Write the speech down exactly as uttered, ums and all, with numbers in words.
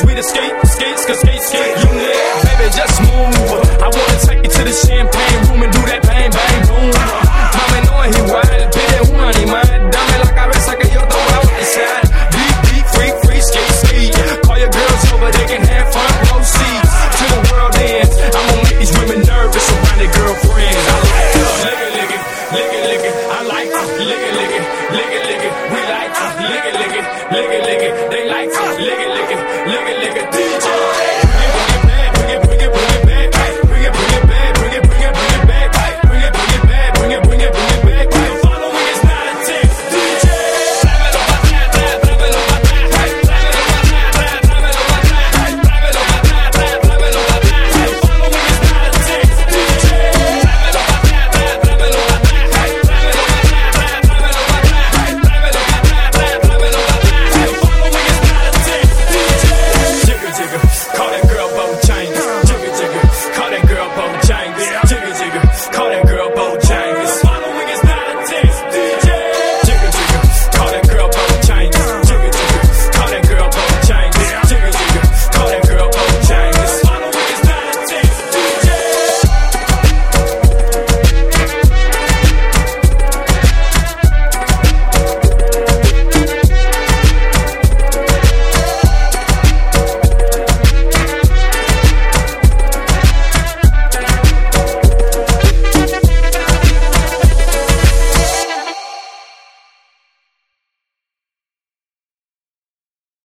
we the skate, skates, cause skate, skate, you lit. Baby, just move. I wanna take you to the champagne room and do that bang, bang, boom. Mami, no es igual, pide un animal. Dame la cabeza que yo te voy a besar. Beat, beat, freak, free, skate, skate. Call your girls over, they can have front row seats to the world end. I'm gonna make these women nervous around their girlfriends. I like it, lick it, lick it, lick it, lick it. I like it, lick it, lick it, lick it, lick it. We like it, lick it, lick it, lick it, lick it. They like it, lick it, lick it, lick it, lick it. D J